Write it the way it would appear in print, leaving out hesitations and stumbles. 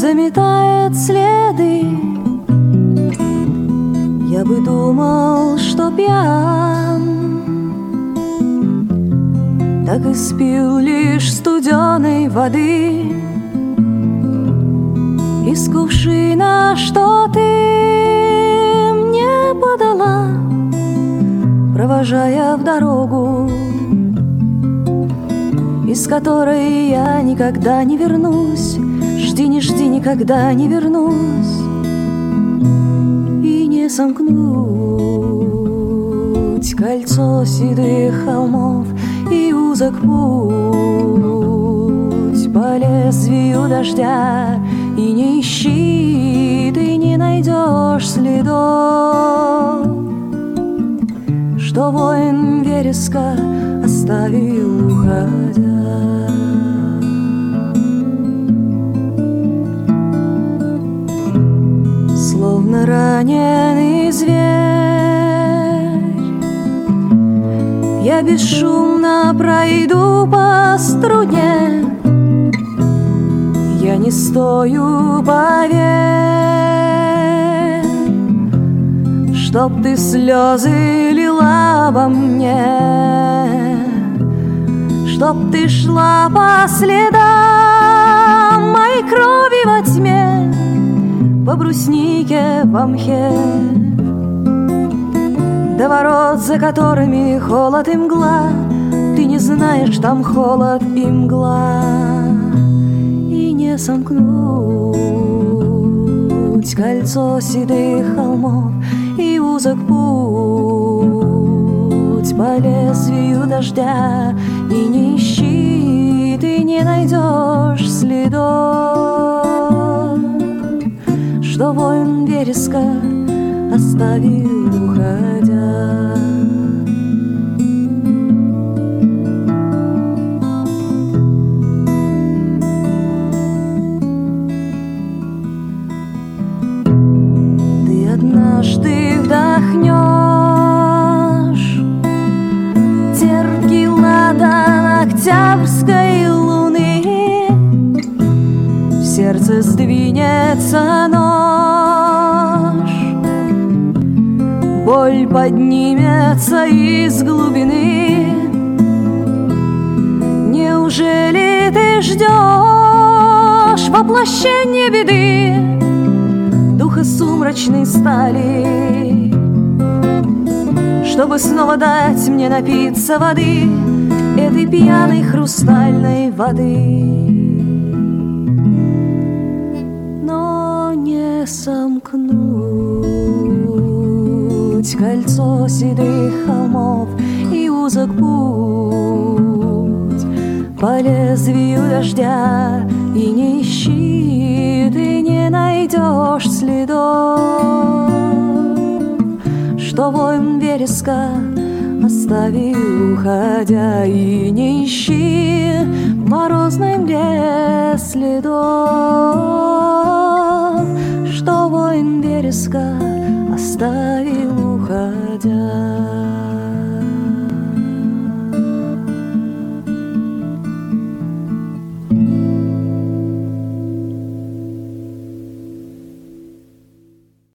заметает следы. Я бы думал, что пьян, так и спил лишь студеной воды из кувшина, что ты мне подала, провожая в дорогу, из которой я никогда не вернусь. Жди, не жди, никогда не вернусь. И не сомкнуть кольцо седых холмов и узок путь по лезвию дождя. И не ищи, ты не найдешь следов, что воин вереска оставил, уходя. Словно раненый зверь, я бесшумно пройду по струне. Я не стою, поверь, чтоб ты слезы лила обо мне, чтоб ты шла по следам моей крови во тьме, по бруснике, по мхе, до ворот, за которыми холод и мгла. Ты не знаешь, там холод и мгла. И не сомкнуть кольцо седых холмов и узок путь по лезвию дождя. И не ищи, ты не найдешь следов, что воин вереска оставил, уходя. Ты однажды вдохнешь терпкий ладан октябрьской луны, в сердце сдвинется нож, боль поднимется из глубины. Неужели ты ждешь воплощения беды, духа сумрачной стали, чтобы снова дать мне напиться воды, этой пьяной хрустальной воды? Но не сомкнуть кольцо седых холмов и узок путь по лезвию дождя. И не ищи, ты не найдешь следов, что воин вереска оставил, уходя. И не ищи в морозной мгле следов, что воин вереска оставил, уходя.